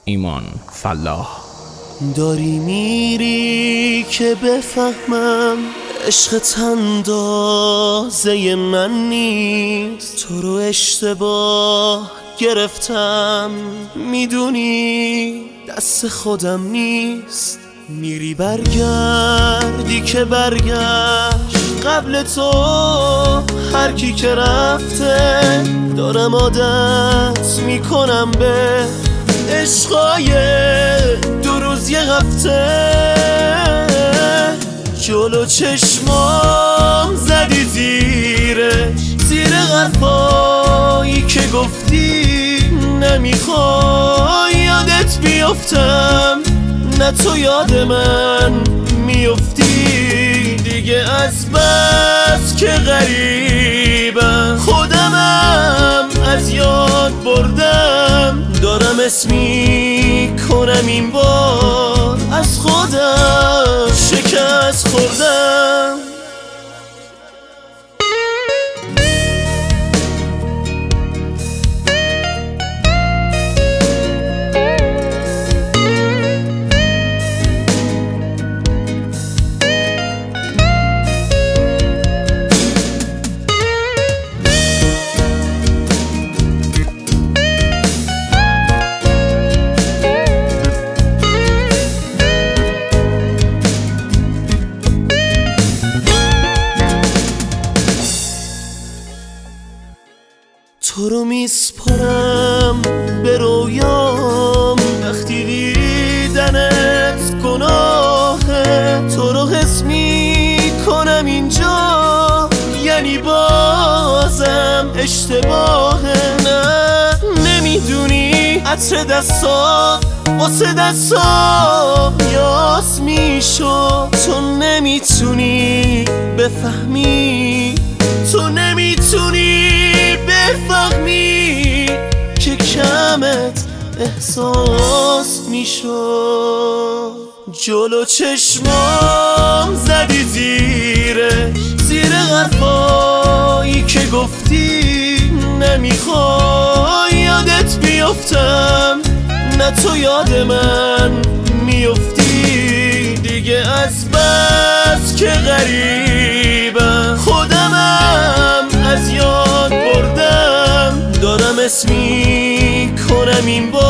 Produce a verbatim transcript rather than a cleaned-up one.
ایمان فلاح. داری میری که بفهمم عشقت اندازه من نیست، تو رو اشتباه گرفتم، میدونی دست خودم نیست. میری برگردی که برگشت قبل تو هر کی که رفته، دارم عادت میکنم به عشقای دو روز یه هفته. جلو چشمام زدی زیرش، زیر حرفایی که گفتی، نمیخوای یادت بیفتم، نه تو یاد من میفتی. دیگه از بس که غریبم، خودمم از یاد بردم، دارم اسمی کنم این بار از خودم شکست خوردم. تو رو میسپارم به رویام، وقتی دیدنت گناهه، تو رو حس میکنم اینجا، یعنی بازم اشتباهه. نه نمیدونی عطر دستات واسه دستام یاس میشو، تو نمیتونی بفهمی، تو نمیتونی بفهمی که کمت احساس میشو. جلو چشمام زدی زیرش، زیر حرفایی که گفتی، نمیخوای یادت بیفتم، نه تو یاد من میفتی. دیگه از بس که غریبم، خودمم از یاد بردم، دارم اسمی کنم این بار